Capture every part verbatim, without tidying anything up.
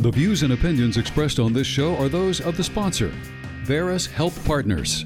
The views and opinions expressed on this show are those of the sponsor, Veris Health Partners.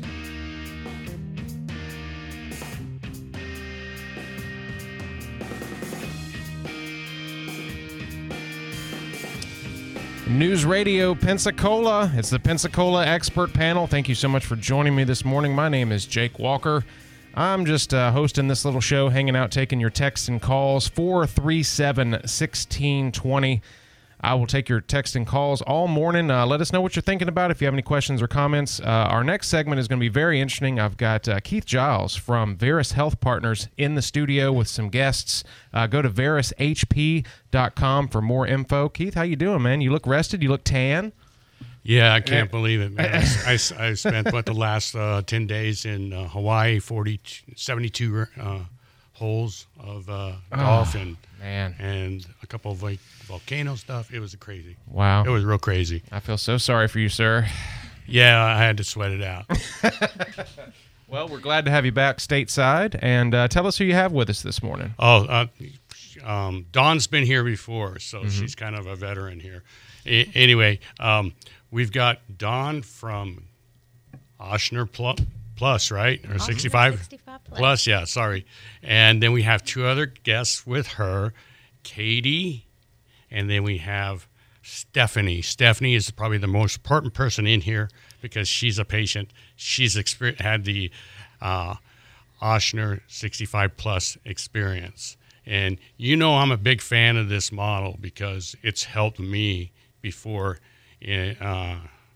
News Radio Pensacola. It's the Pensacola Expert Panel. Thank you so much for joining me this morning. My name is Jake Walker. I'm just uh, hosting this little show, hanging out, taking your texts and calls. four three seven, one six two zero. I will take your texts and calls all morning. Uh, let us know what you're thinking about if you have any questions or comments. Uh, our next segment is going to be very interesting. I've got uh, Keith Giles from Veris Health Partners in the studio with some guests. Uh, go to veris h p dot com for more info. Keith, how you doing, man? You look rested. You look tan. Yeah, I can't yeah. believe it, man. I, I, I spent, what, the last uh, ten days in uh, Hawaii, forty, seventy-two uh, holes of uh, golf, oh, and man. and a couple of like volcano stuff. It was crazy. Wow. It was real crazy. I feel so sorry for you, sir. Yeah, I had to sweat it out. Well, we're glad to have you back stateside, and uh, tell us who you have with us this morning. Oh, uh, um, Dawn's been here before, so mm-hmm. she's kind of a veteran here. A- anyway, um, we've got Dawn from Ochsner Plus. Plus, right? Or Ochsner sixty-five? sixty-five plus. Plus, yeah, sorry. And then we have two other guests with her, Katie, and then we have Stephanie. Stephanie is probably the most important person in here because she's a patient. She's exper- had the uh, Ochsner sixty-five plus experience. And you know I'm a big fan of this model because it's helped me before in, uh,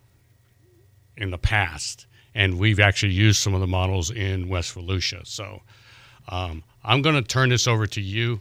in the past. And we've actually used some of the models in West Volusia. So um, I'm going to turn this over to you,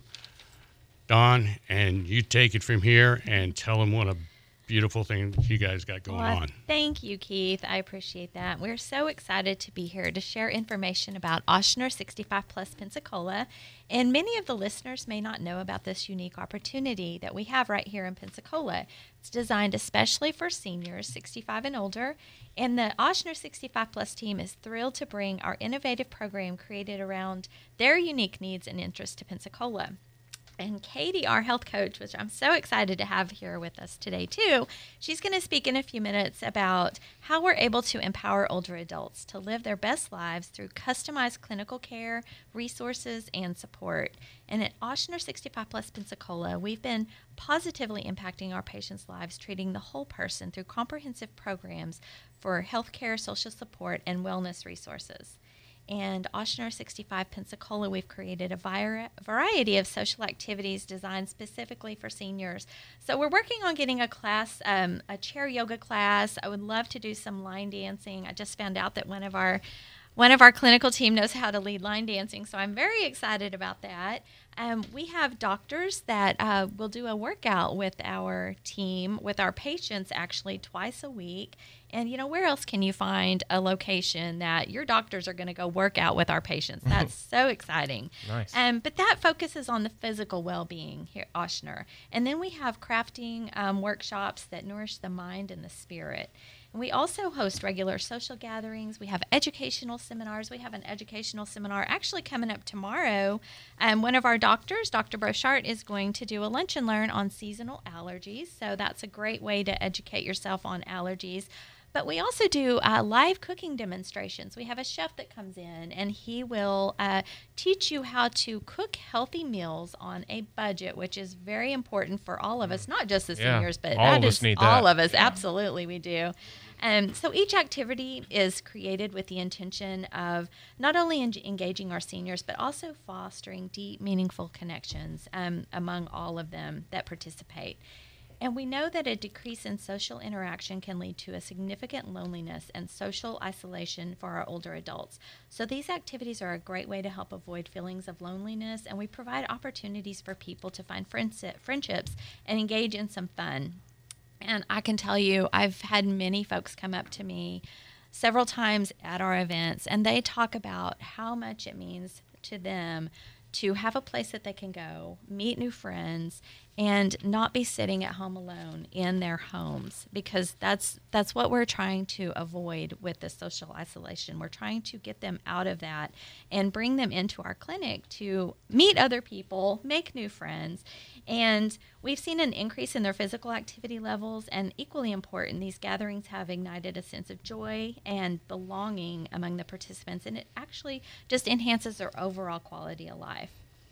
Dawn, and you take it from here and tell them what a beautiful thing you guys got going well, on. Thank you, Keith. I appreciate that. We're so excited to be here to share information about Ochsner sixty-five plus Pensacola. And many of the listeners may not know about this unique opportunity that we have right here in Pensacola. It's designed especially for seniors sixty-five and older. And the Ochsner sixty-five plus team is thrilled to bring our innovative program created around their unique needs and interests to Pensacola. And Katie, our health coach, which I'm so excited to have here with us today, too, she's going to speak in a few minutes about how we're able to empower older adults to live their best lives through customized clinical care, resources, and support. And at Ochsner sixty-five plus Pensacola, we've been positively impacting our patients' lives, treating the whole person through comprehensive programs for healthcare, social support, and wellness resources. And Ochsner sixty-five Pensacola, we've created a vi- variety of social activities designed specifically for seniors. So we're working on getting a class, um, a chair yoga class. I would love to do some line dancing. I just found out that one of our one of our clinical team knows how to lead line dancing, so I'm very excited about that. Um, we have doctors that uh, will do a workout with our team, with our patients actually twice a week. And, you know, where else can you find a location that your doctors are going to go work out with our patients? That's so exciting. Nice. Um, but that focuses on the physical well-being here at Ochsner. And then we have crafting um, workshops that nourish the mind and the spirit. And we also host regular social gatherings. We have educational seminars. We have an educational seminar actually coming up tomorrow. Um, one of our doctors, Doctor Brochart, is going to do a lunch and learn on seasonal allergies. So that's a great way to educate yourself on allergies. But we also do uh, live cooking demonstrations. We have a chef that comes in, and he will uh, teach you how to cook healthy meals on a budget, which is very important for all of us, not just the yeah, seniors, but all that of us is need all that. of us. Yeah. Absolutely, we do. Um, so each activity is created with the intention of not only en- engaging our seniors, but also fostering deep, meaningful connections um, among all of them that participate. And we know that a decrease in social interaction can lead to a significant loneliness and social isolation for our older adults. So these activities are a great way to help avoid feelings of loneliness, and we provide opportunities for people to find friendship, friendships and engage in some fun. And I can tell you, I've had many folks come up to me several times at our events, and they talk about how much it means to them to have a place that they can go, meet new friends, and not be sitting at home alone in their homes, because that's that's what we're trying to avoid with the social isolation. We're trying to get them out of that and bring them into our clinic to meet other people, make new friends. And we've seen an increase in their physical activity levels, and equally important, these gatherings have ignited a sense of joy and belonging among the participants, and it actually just enhances their overall quality of life.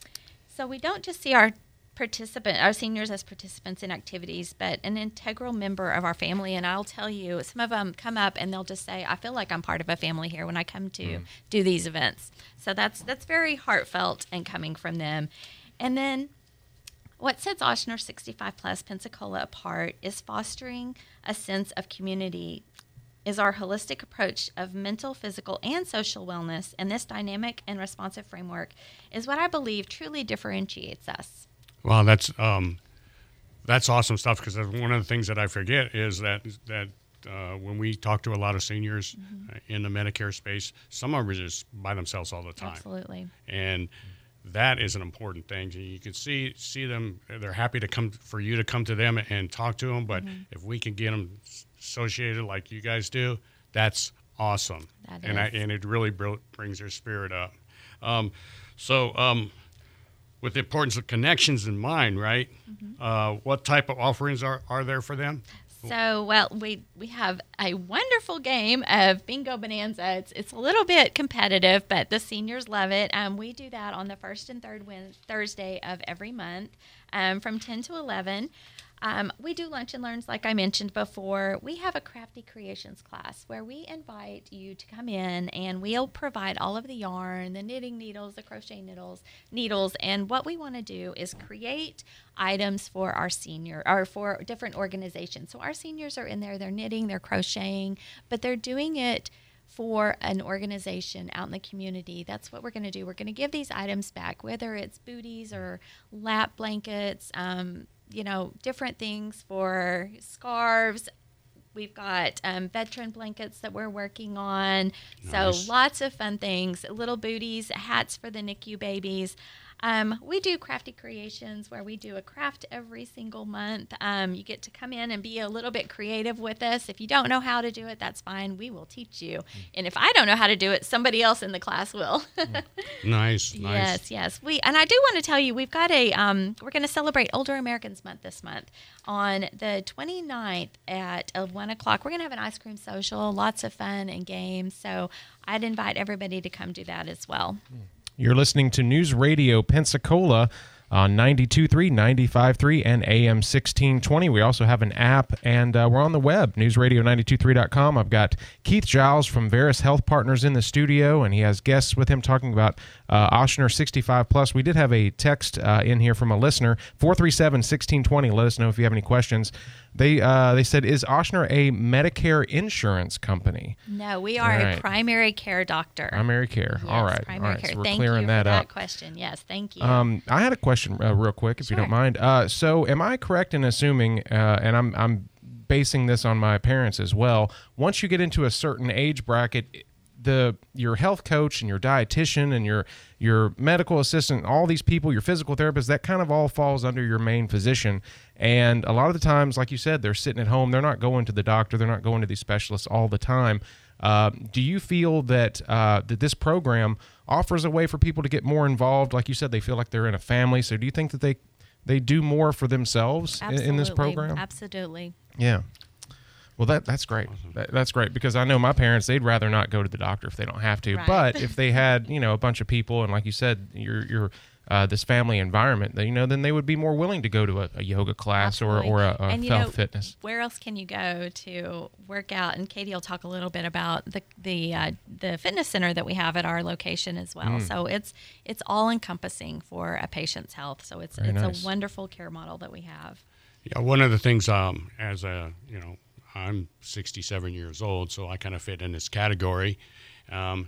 So we don't just see our participant, our seniors as participants in activities, but an integral member of our family. And I'll tell you, some of them come up and they'll just say, I feel like I'm part of a family here when I come to mm. do these events. So that's that's very heartfelt and coming from them. And then what sets Ochsner sixty-five plus Pensacola apart is fostering a sense of community, is our holistic approach of mental, physical, and social wellness. And this dynamic and responsive framework is what I believe truly differentiates us. Well, that's um, that's awesome stuff, because one of the things that I forget is that that uh, when we talk to a lot of seniors mm-hmm. uh, in the Medicare space, some of them are just by themselves all the time. Absolutely. And that is an important thing. You can see see them; they're happy to come for you to come to them and talk to them. But mm-hmm. if we can get them associated like you guys do, that's awesome. That and is. I, and it really br- brings their spirit up. Um, so. Um, With the importance of connections in mind, right? Mm-hmm. Uh, what type of offerings are, are there for them? So, well, we we have a wonderful game of Bingo Bonanza. It's it's a little bit competitive, but the seniors love it. Um, we do that on the first and third win- Thursday of every month, um, from ten to eleven. Um, we do lunch and learns, like I mentioned before. We have a Crafty Creations class where we invite you to come in, and we'll provide all of the yarn, the knitting needles, the crochet needles, needles. And what we want to do is create items for our senior, or for different organizations. So our seniors are in there, they're knitting, they're crocheting, but they're doing it for an organization out in the community. That's what we're going to do. We're going to give these items back, whether it's booties or lap blankets, um, you know, different things for scarves. We've got um, veteran blankets that we're working on. Nice. So lots of fun things, little booties, hats for the N I C U babies. Um, we do Crafty Creations, where we do a craft every single month. Um, you get to come in and be a little bit creative with us. If you don't know how to do it, that's fine. We will teach you. And if I don't know how to do it, somebody else in the class will. Nice, nice. Yes, yes. We and I do want to tell you, we've got a, um, we're going to celebrate Older Americans Month this month. On the twenty-ninth at uh, one o'clock, we're going to have an ice cream social, lots of fun and games. So I'd invite everybody to come do that as well. You're listening to News Radio Pensacola on ninety-two point three, ninety-five point three, and A M sixteen twenty. We also have an app, and uh, we're on the web, news radio ninety-two point three dot com. I've got Keith Giles from Veris Health Partners in the studio, and he has guests with him talking about uh, Ochsner sixty-five plus. We did have a text uh, in here from a listener, four three seven, one six two zero. Let us know if you have any questions. They uh, they said, is Ochsner a Medicare insurance company? No, we are right. a primary care doctor. Primary care. Yes, All right. primary All right. care. So we're thank clearing you that for up. that question. Yes, thank you. Um, I had a question uh, real quick, if Sure. you don't mind. Uh, so am I correct in assuming, uh, and I'm I'm basing this on my parents as well, once you get into a certain age bracket, the your health coach and your dietitian and your your medical assistant, all these people, your physical therapist, that kind of all falls under your main physician. And a lot of the times, like you said, they're sitting at home. They're not going to the doctor. They're not going to these specialists all the time. Uh, do you feel that uh, that this program offers a way for people to get more involved? Like you said, they feel like they're in a family. So do you think that they they do more for themselves in, in this program? Absolutely. Yeah. Well, that that's great. That, that's great, because I know my parents, they'd rather not go to the doctor if they don't have to. Right. But if they had, you know, a bunch of people, and like you said, you're you're uh, this family environment, that, you know, then they would be more willing to go to a, a yoga class or, Absolutely. or a, a and, you health know, fitness. Where else can you go to work out? And Katie will talk a little bit about the the uh, the fitness center that we have at our location as well. Mm. So it's it's all encompassing for a patient's health. So it's Very it's nice. a wonderful care model that we have. Yeah, one of the things, um, as a, you know, I'm sixty-seven years old, so I kind of fit in this category. Um,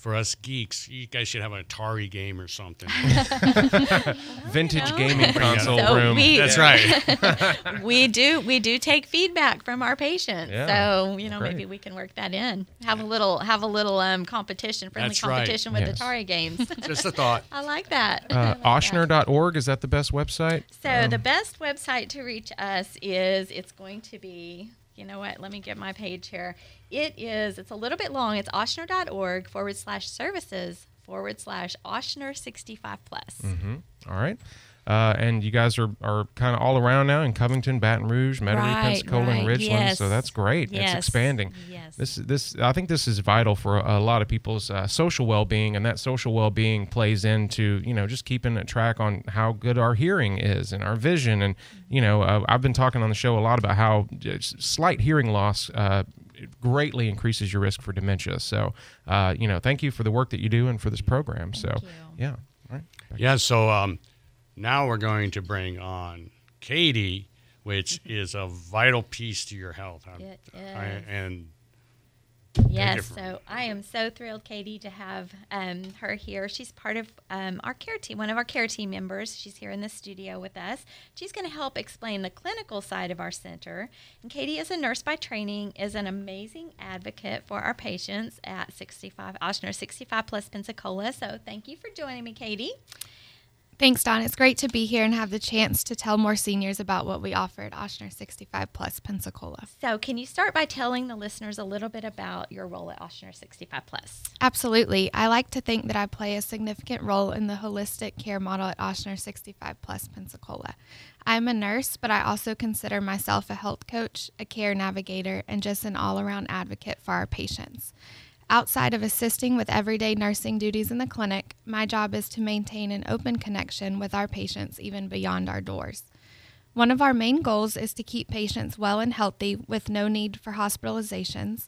for us geeks, you guys should have an Atari game or something. Vintage know. gaming console So room. we- That's right. we do we do take feedback from our patients, Yeah, so you know great. maybe we can work that in. Have a little have a little um, competition, friendly That's right. competition with Yes. Atari games. Just a thought. I like that. I Uh, like that. Oshner dot org, is that the best website? So Um, the best website to reach us is it's going to be, you know what, let me get my page here. It is, it's a little bit long. It's oshner.org forward slash services forward slash Oshner sixty-five plus. Mm-hmm. All right. Uh, and you guys are, are kind of all around now in Covington, Baton Rouge, Metairie, Right, Pensacola, and right. Ridgeland. Yes. So that's great. Yes. It's expanding. Yes. This this I think this is vital for a, a lot of people's uh, social well-being, and that social well-being plays into, you know, just keeping a track on how good our hearing is and our vision. And you know, uh, I've been talking on the show a lot about how just slight hearing loss uh, greatly increases your risk for dementia. So, uh, you know, thank you for the work that you do and for this program. so, you. yeah. All right. Yeah, so um, now we're going to bring on Katie, which is a vital piece to your health. I'm- It I, is. and Yes, it from so I am so thrilled, Katie, to have um, her here. She's part of um, our care team, one of our care team members. She's here in the studio with us. She's going to help explain the clinical side of our center. And Katie is a nurse by training, is an amazing advocate for our patients at sixty-five Oshner sixty-five plus Pensacola. So thank you for joining me, Katie. Thanks, Dawn. It's great to be here and have the chance to tell more seniors about what we offer at Oshner sixty-five plus Pensacola. So can you start by telling the listeners a little bit about your role at Oshner sixty-five plus? Absolutely. I like to think that I play a significant role in the holistic care model at Oshner sixty-five plus Pensacola. I'm a nurse, but I also consider myself a health coach, a care navigator, and just an all-around advocate for our patients. Outside of assisting with everyday nursing duties in the clinic, my job is to maintain an open connection with our patients even beyond our doors. One of our main goals is to keep patients well and healthy with no need for hospitalizations,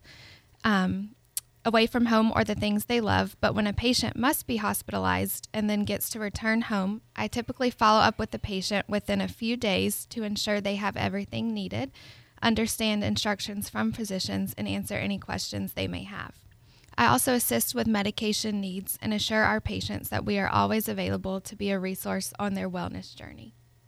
um, away from home or the things they love. But when a patient must be hospitalized and then gets to return home, I typically follow up with the patient within a few days to ensure they have everything needed, understand instructions from physicians, and answer any questions they may have. I also assist with medication needs and assure our patients that we are always available to be a resource on their wellness journey.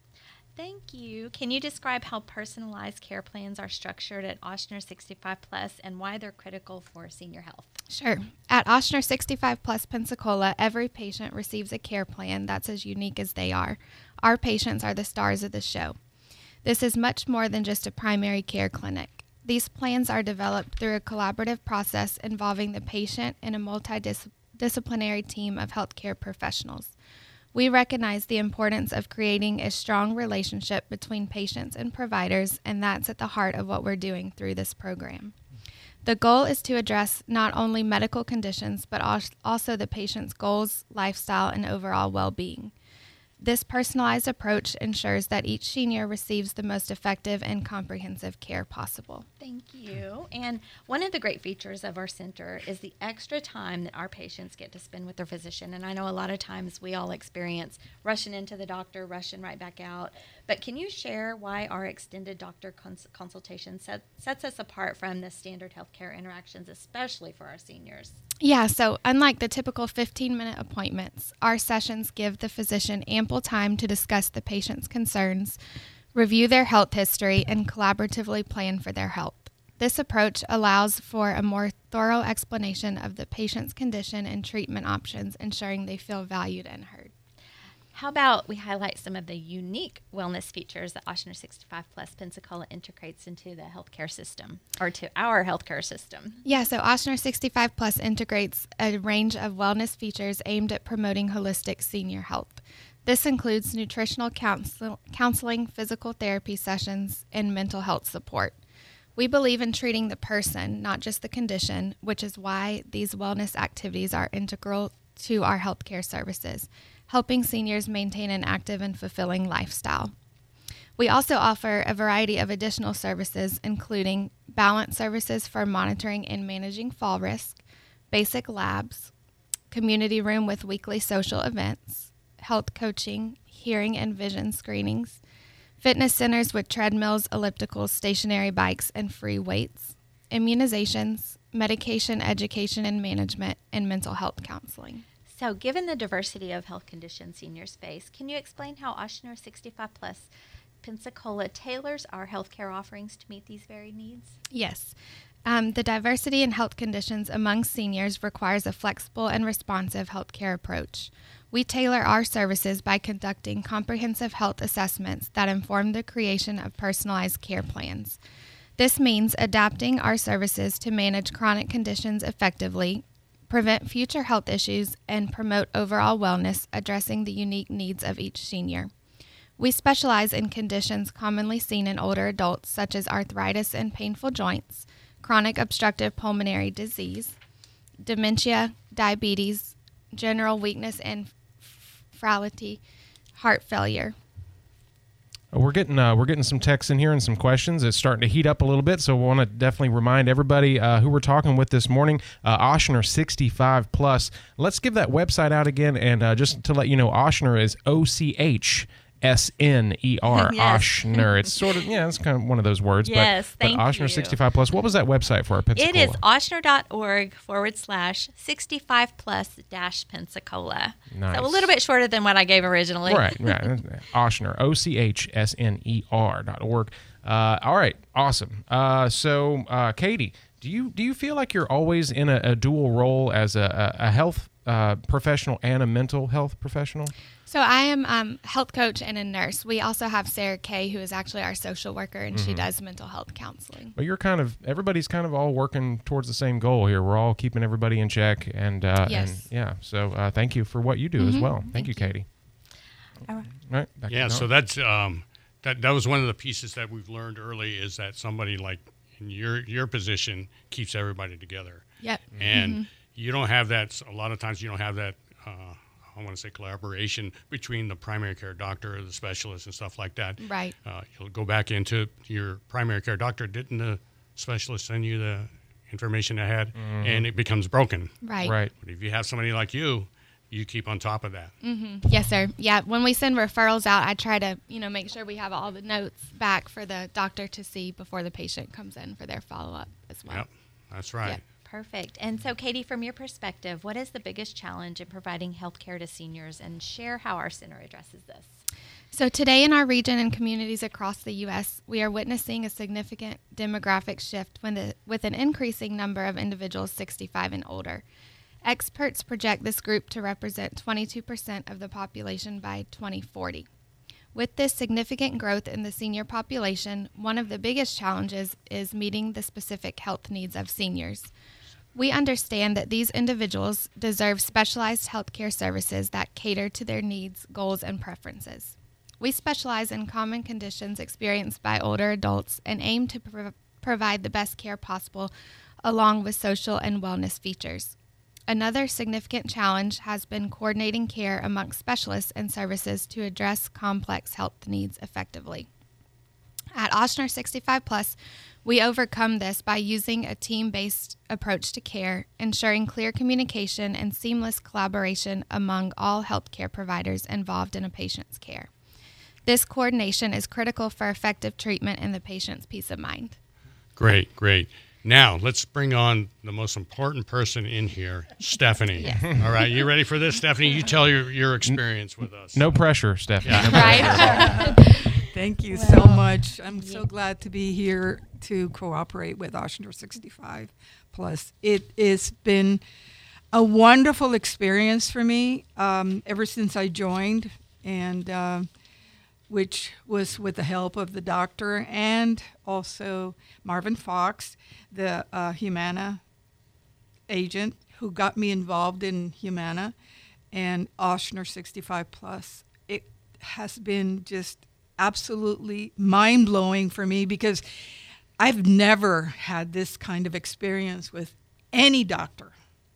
Thank you. Can you describe how personalized care plans are structured at Oshner sixty-five plus and why they're critical for senior health? Sure. At Oshner sixty-five plus Pensacola, every patient receives a care plan that's as unique as they are. Our patients are the stars of the show. This is much more than just a primary care clinic. These plans are developed through a collaborative process involving the patient and a multidisciplinary team of healthcare professionals. We recognize the importance of creating a strong relationship between patients and providers, and that's at the heart of what we're doing through this program. The goal is to address not only medical conditions, but also the patient's goals, lifestyle, and overall well-being. This personalized approach ensures that each senior receives the most effective and comprehensive care possible. Thank you. And one of the great features of our center is the extra time that our patients get to spend with their physician. And I know a lot of times we all experience rushing into the doctor, rushing right back out. But can you share why our extended doctor cons- consultation set, sets us apart from the standard healthcare interactions, especially for our seniors? Yeah, so unlike the typical fifteen-minute appointments, our sessions give the physician ample time to discuss the patient's concerns, review their health history, and collaboratively plan for their health. This approach allows for a more thorough explanation of the patient's condition and treatment options, ensuring they feel valued and heard. How about we highlight some of the unique wellness features that Oshner sixty-five plus Pensacola integrates into the healthcare system, or to our healthcare system? Yeah, so Oshner sixty-five plus integrates a range of wellness features aimed at promoting holistic senior health. This includes nutritional counsel- counseling, physical therapy sessions, and mental health support. We believe in treating the person, not just the condition, which is why these wellness activities are integral to our healthcare services, helping seniors maintain an active and fulfilling lifestyle. We also offer a variety of additional services, including balance services for monitoring and managing fall risk, basic labs, community room with weekly social events, health coaching, hearing and vision screenings, fitness centers with treadmills, ellipticals, stationary bikes, and free weights, immunizations, medication education and management, and mental health counseling. So, given the diversity of health conditions seniors face, can you explain how Ochsner sixty-five Plus Pensacola tailors our healthcare offerings to meet these varied needs? Yes. Um, the diversity in health conditions among seniors requires a flexible and responsive healthcare approach. We tailor our services by conducting comprehensive health assessments that inform the creation of personalized care plans. This means adapting our services to manage chronic conditions effectively, prevent future health issues, and promote overall wellness, addressing the unique needs of each senior. We specialize in conditions commonly seen in older adults, such as arthritis and painful joints, chronic obstructive pulmonary disease, dementia, diabetes, general weakness and frailty, heart failure. We're getting uh, we're getting some texts in here and some questions. It's starting to heat up a little bit, so we want to definitely remind everybody uh, who we're talking with this morning. Uh, Ochsner sixty-five Plus. Let's give that website out again, and uh, just to let you know, Ochsner is O C H S N E R, Yes. Ochsner. It's sort of, yeah, it's kind of one of those words. Yes, but, thank but Ochsner you. sixty-five Plus. What was that website for our Pensacola? It is ochsner.org forward slash 65 plus dash Pensacola. Nice. So a little bit shorter than what I gave originally. Right, right. Ochsner, O C H S N E R dot org. Uh, all right, awesome. Uh, so, uh, Katie, do you do you feel like you're always in a, a dual role as a, a, a health uh, professional and a mental health professional? So I am um, health coach and a nurse. We also have Sarah Kay, who is actually our social worker, and Mm-hmm. she does mental health counseling. But you're kind of, everybody's kind of all working towards the same goal here. We're all keeping everybody in check. And, uh, Yes. and yeah, so uh, thank you for what you do as well. Thank, Thank you, you. Katie. All right. All right. Back to Yeah, you, so Don. that's um, that. That was one of the pieces that we've learned early is that somebody like in your your position keeps everybody together, Yep. and you don't have that. A lot of times, you don't have that. Uh, I want to say collaboration between the primary care doctor or the specialist and stuff like that. Right. Uh, you'll go back into your primary care doctor. Didn't the specialist send you the information ahead? And it becomes broken. Right. Right. But if you have somebody like you, you keep on top of that. Yes, sir. Yeah, when we send referrals out, I try to, you know, make sure we have all the notes back for the doctor to see before the patient comes in for their follow-up as well. Yep, that's right. Yep. Perfect. And so, Katie, from your perspective, what is the biggest challenge in providing health care to seniors, and share how our center addresses this? So today in our region and communities across the U S, we are witnessing a significant demographic shift when the, with an increasing number of individuals sixty-five and older. Experts project this group to represent twenty-two percent of the population by twenty forty. With this significant growth in the senior population, one of the biggest challenges is meeting the specific health needs of seniors. We understand that these individuals deserve specialized healthcare services that cater to their needs, goals, and preferences. We specialize in common conditions experienced by older adults and aim to prov- provide the best care possible along with social and wellness features. Another significant challenge has been coordinating care amongst specialists and services to address complex health needs effectively. At Ochsner sixty-five Plus, we overcome this by using a team-based approach to care, ensuring clear communication and seamless collaboration among all healthcare providers involved in a patient's care. This coordination is critical for effective treatment and the patient's peace of mind. Great, great. Now, let's bring on the most important person in here, Stephanie. Yes. All right, you ready for this, Stephanie? You tell your, your experience with us. No pressure, Stephanie. Right? Thank you so much. I'm so glad to be here to cooperate with Ochsner sixty-five Plus. It has been a wonderful experience for me um, ever since I joined, and uh, which was with the help of the doctor and also Marvin Fox, the uh, Humana agent who got me involved in Humana, and Ochsner sixty-five Plus. It has been just absolutely mind-blowing for me because I've never had this kind of experience with any doctor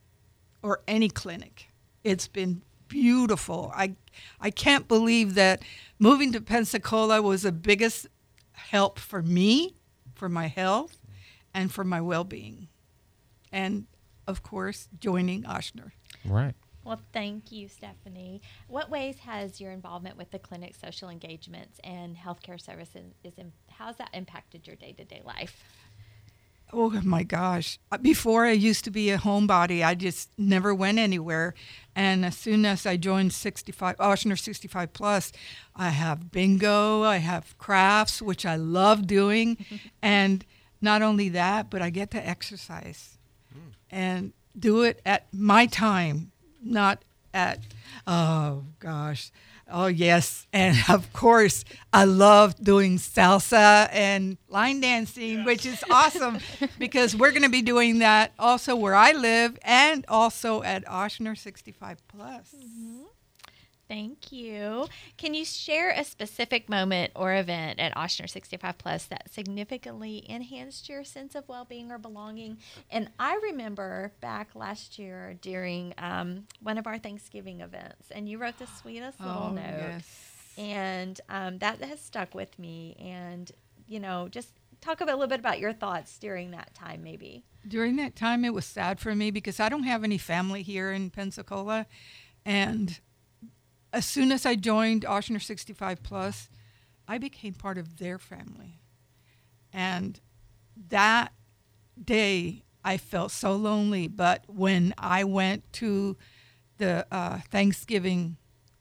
or any clinic. It's been beautiful. I I can't believe that moving to Pensacola was the biggest help for me, for my health, and for my well-being. And, of course, joining Ochsner. Right. Well, thank you, Stephanie. What ways has your involvement with the clinic, social engagements, and healthcare services, is in, how has that impacted your day-to-day life? Oh my gosh. Before I used to be a homebody. I just never went anywhere. And as soon as I joined sixty-five, Ochsner sixty-five Plus, I have bingo, I have crafts, which I love doing. And not only that, but I get to exercise mm. and do it at my time, not at, oh gosh. Oh, yes. And of course, I love doing salsa and line dancing, yes. which is awesome because we're going to be doing that also where I live and also at Ochsner sixty-five Plus. Mm-hmm. Thank you. Can you share a specific moment or event at Ochsner sixty-five Plus that significantly enhanced your sense of well-being or belonging? And I remember back last year during um, one of our Thanksgiving events, and you wrote the sweetest little oh, note. Yes. And um, that has stuck with me. And, you know, just talk a little bit about your thoughts during that time, maybe. During that time, it was sad for me because I don't have any family here in Pensacola. And as soon as I joined Ochsner sixty-five Plus, I became part of their family. And that day, I felt so lonely. But when I went to the uh, Thanksgiving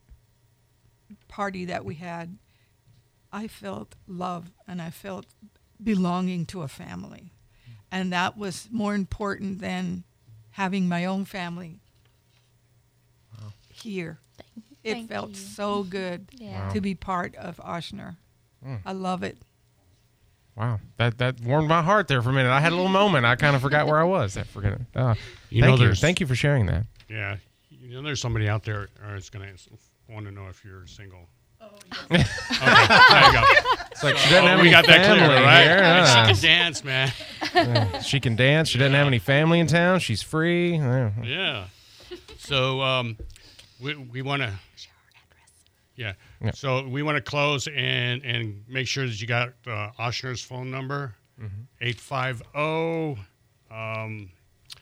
party that we had, I felt love and I felt belonging to a family. And that was more important than having my own family wow. here. It Thank felt you. so good yeah. Wow. to be part of Ochsner. Mm. I love it. Wow, that that warmed my heart there for a minute. I had a little moment. I kind of forgot where I was. I forget it. Uh, You thank know, you. there's- Thank you for sharing that. Yeah. You know, there's somebody out there who's going to want to know if you're single. Oh, Okay, there you go. It's like she doesn't Oh, have we any got that family clear, right? here. And Uh, she can dance, man. uh, she can dance. She doesn't have any family in town. She's free. Uh, Yeah. So um, we we want to. Yeah. Yeah. So we want to close and and make sure that you got uh, Ochsner's phone number, eight five zero um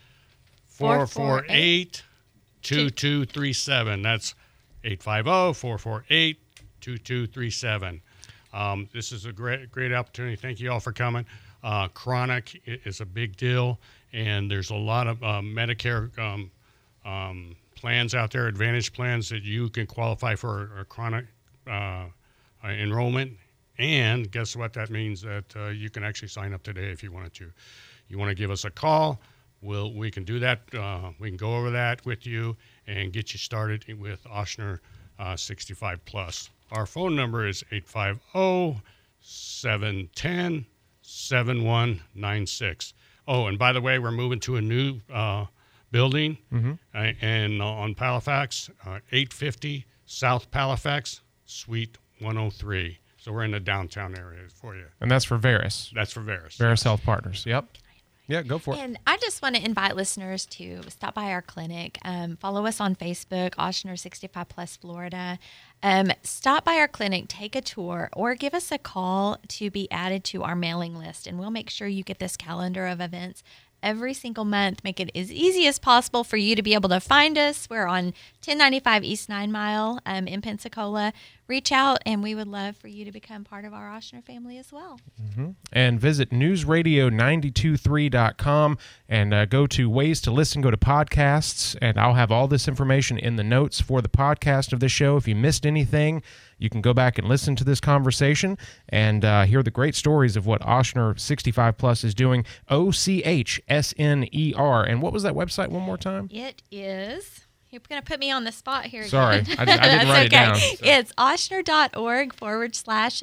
four four eight two two three seven. That's eight five zero four four eight two two three seven. Um, this is a great great opportunity. Thank you all for coming. Uh, chronic i- is a big deal, and there's a lot of uh, Medicare um, um, plans out there, Advantage plans that you can qualify for a chronic uh, uh, enrollment. And guess what? That means that uh, you can actually sign up today if you wanted to. You want to give us a call? We'll, we can do that. Uh, we can go over that with you and get you started with Ochsner uh, sixty-five Plus. Our phone number is eight five zero seven one zero seven one nine six. Oh, and by the way, we're moving to a new uh, building mm-hmm. uh, and uh, on Palafax, uh, eight fifty South Palafax, Suite one oh three. So we're in the downtown area for you. And that's for Veris. That's for Veris. Veris Health Partners. Yep. Yeah, go for it. And I just want to invite listeners to stop by our clinic. Um, follow us on Facebook, Ochsner sixty-five Plus Florida. Um, stop by our clinic, take a tour, or give us a call to be added to our mailing list. And we'll make sure you get this calendar of events every single month. Make it as easy as possible for you to be able to find us. We're on ten ninety-five East nine Mile um, in Pensacola. Reach out, and we would love for you to become part of our Ochsner family as well. Mm-hmm. And visit news radio nine two three dot com and uh, go to ways to listen, go to podcasts, and I'll have all this information in the notes for the podcast of this show. If you missed anything, you can go back and listen to this conversation and uh, hear the great stories of what Ochsner sixty-five Plus is doing. O C H S N E R. And what was that website one more time? It is... You're going to put me on the spot here again. Sorry, I, I didn't write okay. it down. So. It's ochsner.org forward slash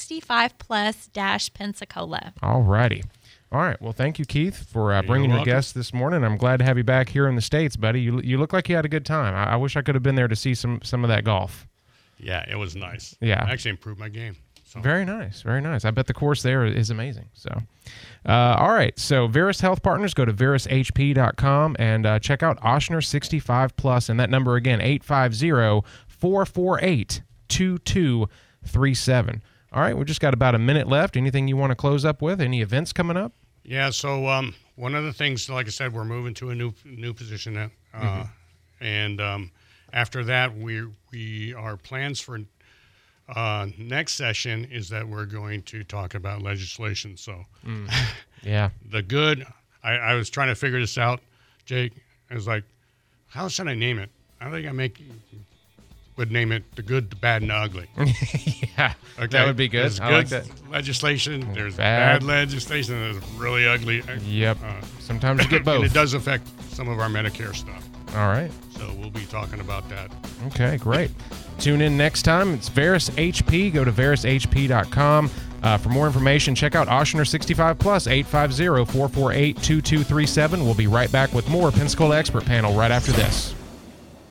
65 plus dash Pensacola. All righty. All right. Well, thank you, Keith, for uh, bringing You're your welcome. guest this morning. I'm glad to have you back here in the States, buddy. You you look like you had a good time. I, I wish I could have been there to see some, some of that golf. Yeah, it was nice. Yeah. I actually improved my game. So. Very nice. Very nice. I bet the course there is amazing. So, uh, all right. So, Veris Health Partners, go to veris h p dot com and uh, check out Ochsner sixty-five Plus. And that number again, eight five zero four four eight two two three seven. All right. We just got about a minute left. Anything you want to close up with? Any events coming up? Yeah, so um, one of the things, like I said, we're moving to a new new position, uh, Mm-hmm. and um, after that, we we our plans for uh, next session is that we're going to talk about legislation. So, mm. yeah, the good. I, I was trying to figure this out, Jake. I was like, how should I name it? I think I make would name it the good, the bad, and the ugly. yeah, okay? that would be good. There's I good like that. legislation. There's bad. bad, legislation. And there's really ugly. Yep. Uh, Sometimes you get both. And it does affect some of our Medicare stuff. All right. So we'll be talking about that. Okay, great. Tune in next time. It's Verus H P. Go to verus h p dot com. Uh, for more information, check out Ochsner sixty-five Plus, eight five zero, four four eight, two two three seven. We'll be right back with more Pensacola Expert Panel right after this.